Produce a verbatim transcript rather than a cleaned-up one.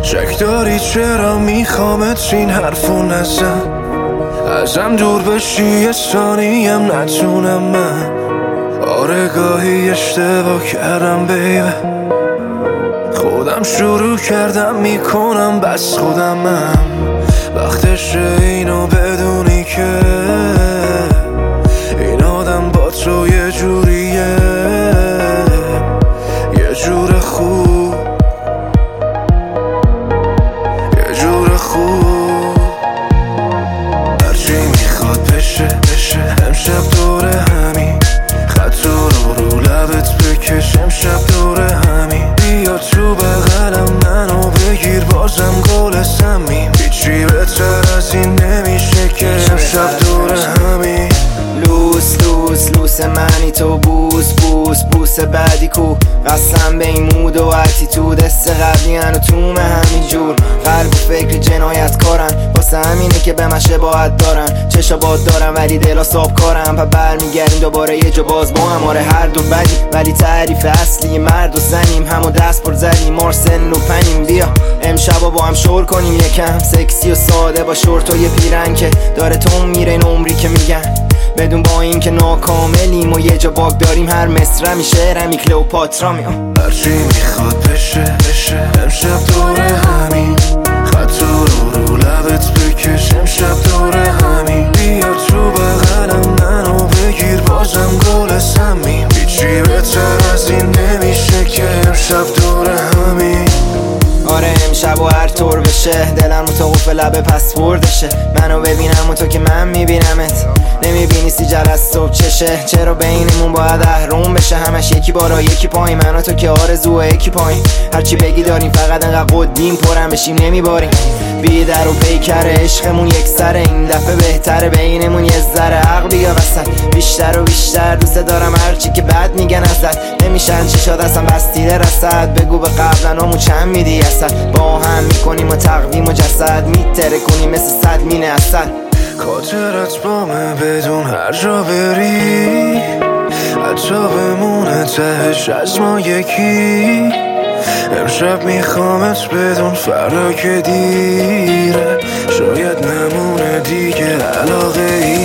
شک داری چرا میخوامت این حرفو نزن، ازم دور بشی یه ثانیم نتونم من. آره گاهی اشتباه کردم بیبه، خودم شروع کردم میکنم بس خودمم. وقتشه اینو بدونی که این آدم با تو یه جوریه، یه جور خوب، یه جور خوب. هرچی میخواد بشه بشه، امشب دوره همین خط رو رو لبت بکش، امشب دوره همین. بیا تو بغلم منو بگیر بازم گل سمیم، هیچی بهتر از این نمیشه که امشب دوره همین. لوس لوس لوس منی تو، بوس بوس بوس بعدی کو، قسم به این مود و اتیتود، است قبلی هنو تومه همین جور. قلب و فکر جنایت کارن، واسه همینه که به من شباهت دارن. چشا باد دارم ولی دلا ساب کارم، پا برمیگردیم دوباره یه جا باز با هم. آره هر دو بدی ولی تعریف اصلی مرد و زنیم، همو دست پر زدیم مارسن و پنیم. بیا امشبا با هم شور کنیم یکم، سکسی و ساده با شورت و یه پیرن که داره تو میره این عمری که میگن. بدون با این که ناکاملیم و یه جا باگ داریم، هر مصر همی شعرمی کلئوپاترا میام. هرچی میخواد بشه بشه، امشب دوره همین خط رو رو لبت بکش، امشب دوره همین. بیا تو بغلم منو بگیر بازم گل سمیم، هیچی بهتر از این نمیشه که امشب دوره همین. آره امشب و هر طور بشه، دلم رو تا قفل لبه پسوردشه. منو ببینم و تو که من میبینمت، نمیبینی سیجر از صبح چشه. چرا بینمون باید اهرم بشه، همش یکی بالا یکی پایین، من و تو که آرزو یکی پایین. هرچی بگی داریم فقط انقدر قدیم پرم بشیم نمیباریم. بی در و پیکر عشقمون یک سره، این دفعه بهتره بینمون یه ذره عقل بیا وسط. بیشتر و بیشتر دوست دارم هرچی که بد میگن ازت، نمیشن چی شد اصلا بستیده رسد. بگو به قبلنامون چند میدی اصد، با هم میکنیم و تقویم و جسد، میتره کنیم مثل صد مینه اصد. خاطرت بامه بدون هر جا بری، حتی بمونه تهش از ما یکی. امشب میخوامت بدون فردا که دیره، شاید نمونه دیگه علاقه ای.